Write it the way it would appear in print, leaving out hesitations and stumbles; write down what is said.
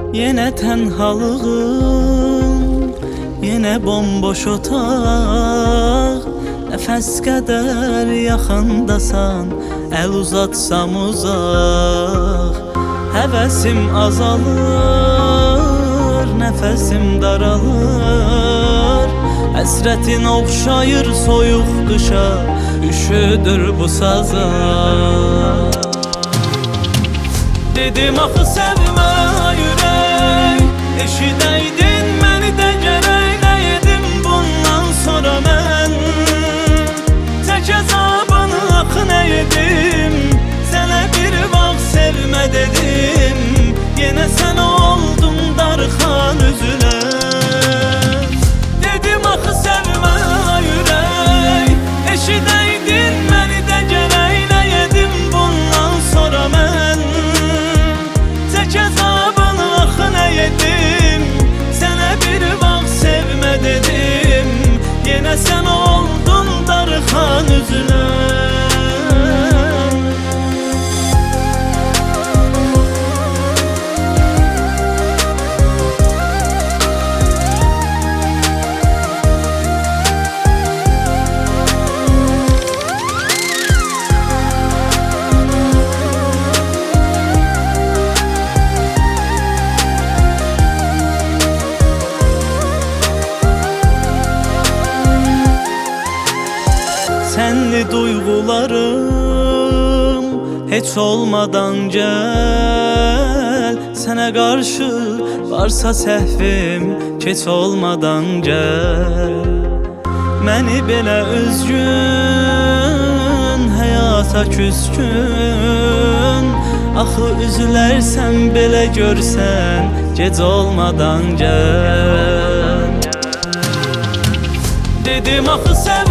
Yine tenhalığım, yine bomboş otaq. Nəfəs qədər yaxındasan, əl uzatsam uzaq. Həvəsim azalır, nəfəsim daralır. Həsrətin oxşayır soyuq qışa, üşüdür bu saza. Dedim axı sevmə ürək, eşidəydin məni də gərək. Nə yedim bundan sonra mən, tək əzabını axı nə yedim. Sənə bir vaxt sevmə dedim, yenə sən oldun darxan üzülən. Dedim axı sevmə ürək, eşidəydin məni də gərək. Nə yedim bundan sonra mən, tək əzabını axı nə yedim. Sənə bir vaxt sevmə dedim, yenə sən oldun darxan üzülən. Sənli duyğularım heç olmadan gəl. Sənə qarşı varsa səhvim, keç olmadan gəl. Məni belə üzgün, həyata küskün. Axı üzülərsən belə görsən, gec olmadan gəl. Dedim axı sən